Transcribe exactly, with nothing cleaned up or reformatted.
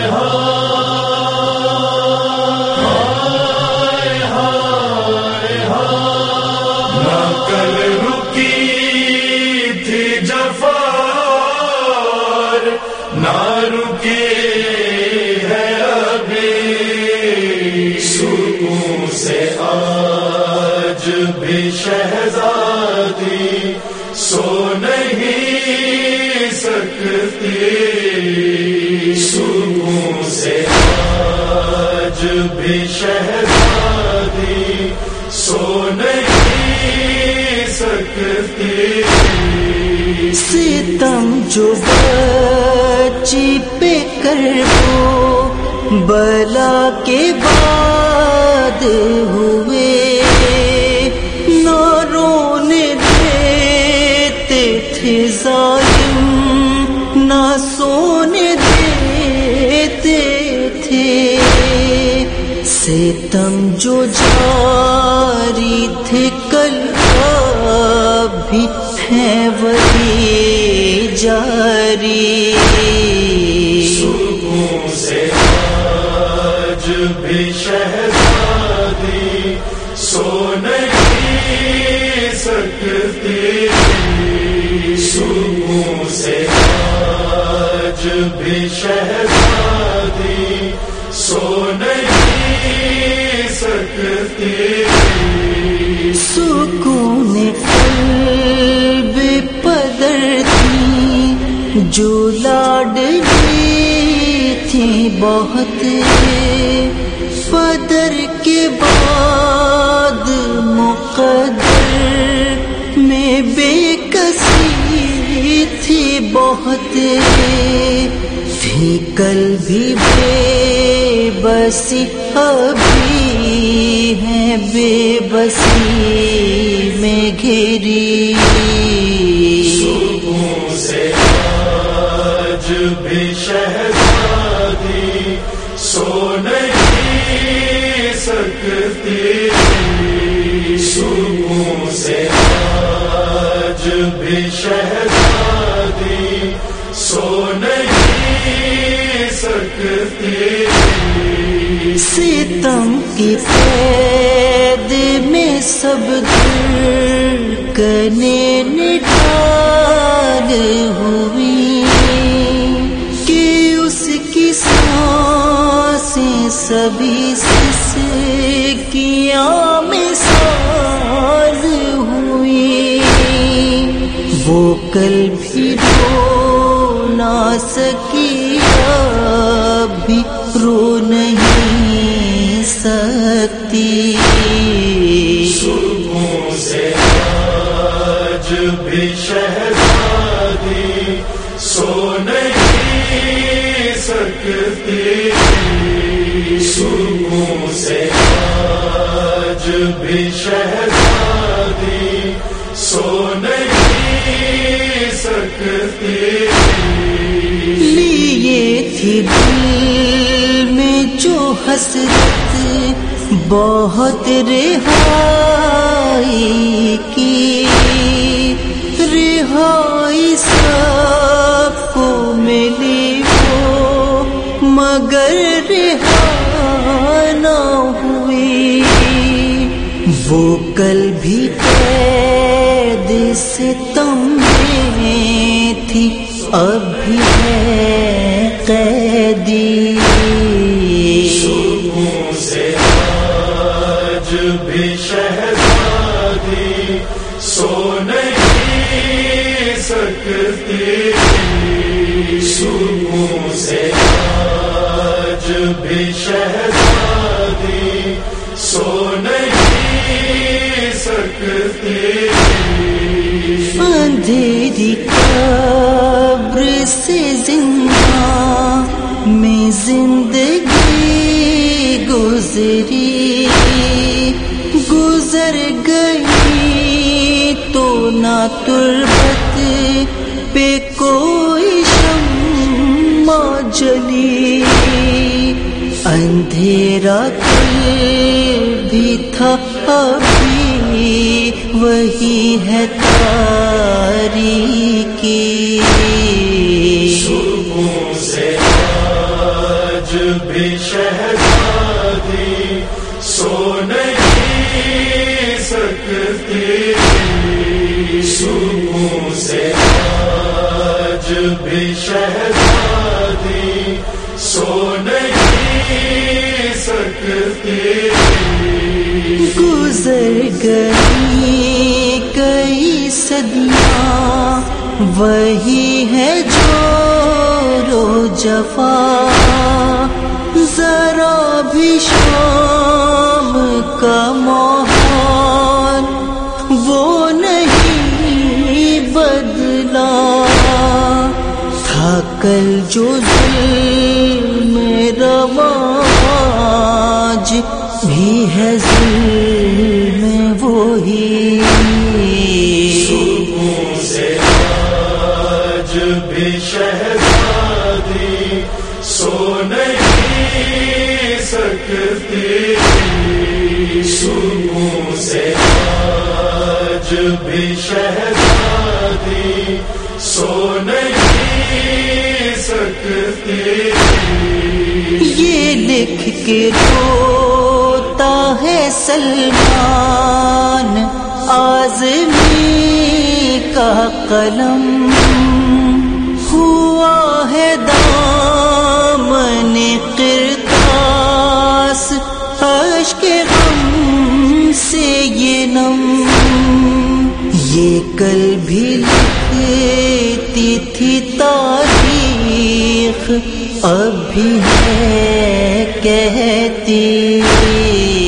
شہزادی سو نہیں سکتی، سکون سے آج بھی شہزادی سو نہیں سکتی۔ ستم جو بچی پہ کرو بلا کے بعد ہوئے، نہ رونے دیتے تھے ظالم، نہ سونے دیتے تھے، ستم جو جاری تھے کل بھی ہیں وہی جاری۔ سکون سے آج بھی شہزادی سو نہیں سکتی، سکون سے آج بھی شہزادی سو نہیں سکتی۔ سکون قلب پدر تھی جو لاڈلی تھی بہت، پدر کے بعد مقدر میں بے کسی تھی بہت، تھی کل بھی بے بسی ابھی ہے بے بسی میں گھری۔ سکون سے آج بھی شہزادی سو نہیں سکتی، سکون سے آج بھی شہزادی سو نہیں سکتی۔ ستم کی قید میں سب دھڑکنیں نڈال ہوئی، کہ اس کی سانسیں سبھی سسکیاں میں سال ہوئی، وہ کل بھی رو نہ سکی ابھی رو نہیں سکتی۔ سکون سے آج بھی شہزادی سو نہیں سکتی، سکون سے آج بھی شہزادی سو نہیں سکتی۔ لیے تھی دل میں جو حسرت بہت رہائی کی، رہائی سب کو ملی ہو مگر رہا نہ ہوئی، وہ کل بھی قید ستم میں تھی اب بھی ہے قیدی۔ سکون سے آج بھی شہزادی سو نہیں سکتی، سکون سے آج بھی شہزادی سو نہیں سکتی۔ اندھیری قبر سے زندہ میں زندگی گزری، گزر گئی تو نہ تربت پہ کوئی شمع جلی، اندھیرا کل بھی تھا ابھی وہی ہے تاریکی۔ سکون سے آج بھی شہزادی سو نہیں سکتی، سکون سے آج بھی شہزادی سو نہیں سکتی۔ گزر گئی کئی صدیاں وہی ہے جو رو جفا، ذرا بھی شام کا ماحول وہ نہیں بدلا، تھا کل جو ظلم رواج بھی ہے ظلم وہی، سکون سے آج بھی شہزادی سو نہیں سکتی، سکون سے آج بھی شہزادی سو نہیں سکتی۔ یہ لکھ کے روتا ہے سلمان اعظمی کا قلم، ہوا ہے دامن قرطاس اشک غم سے یہ نم، یہ کل بھی لکھتی تھی تاریخ اب بھی ہے کہتی۔